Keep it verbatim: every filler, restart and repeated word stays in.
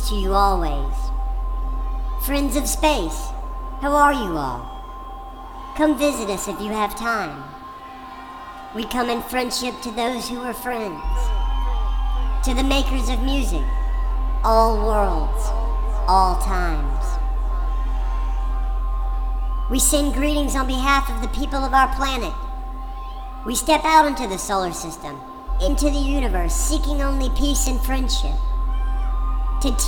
to you always. Friends of space, how are you all? Come visit us if you have time. We come in friendship to those who are friends. To the makers of music, all worlds, all times. We send greetings on behalf of the people of our planet. We step out into the solar system, into the universe, seeking only peace and friendship.